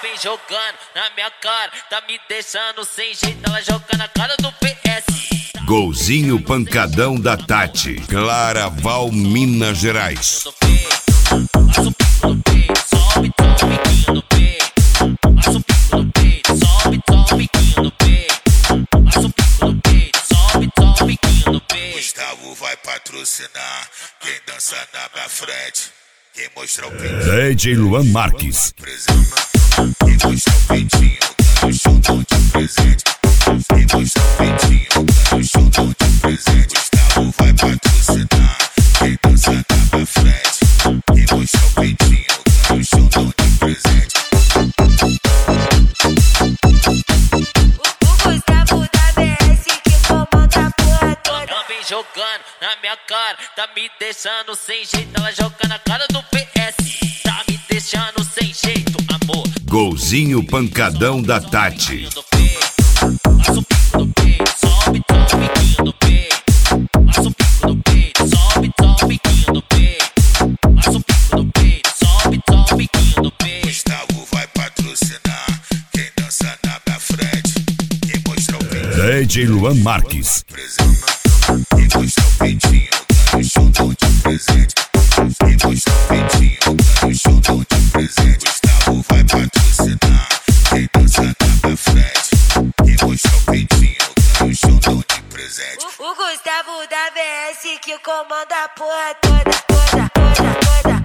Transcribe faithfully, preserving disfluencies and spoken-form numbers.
vem jogando na minha cara, tá me deixando sem jeito. Ela joga na cara do P S. Golzinho pancadão da Tati, Claraval, Minas Gerais. Passa o pico no peito, sobe, toma o biquinho no peito. Passa o pico no peito, sobe, toma o biquinho no peito. Passa o pico no peito, sobe, toma o biquinho no peito. Gustavo vai patrocinar quem dança na minha frente. Quem mostra o peitinho D J Luan Marques. Quem mostra o peitinho ganha o show de presente. Quem mostra o peitinho ganha o show de presente. Gustavo vai patrocinar quem dança na minha frente. Quem mostra o peitinho ganha o show de presente. O Gustavo da B S que comanda a porra toda. Ela vem jogando na minha cara, tá me deixando sem jeito. Ela joga na cara do P S, tá me deixando sem jeito, amor. Golzinho pancadão da Tati. Passa o pico no peito, sobe, toma o biquinho no peito. Passa o pico no peito, sobe, toma o biquinho no peito. Passa o pico no peito, sobe, toma o biquinho no peito. Gustavo vai patrocinar quem dança na minha frente. Quem mostra o peitinho D J Luan Marques. quem mostra o peitinho ganha o show de presente. Quem mostra o peitinho ganha o show de presente. Gustavo vai patrocinar quem dança na minha frente. Quem mostra o peitinho ganha o show de presente. O, o Gustavo da B S que comanda a porra toda, toda, toda, toda.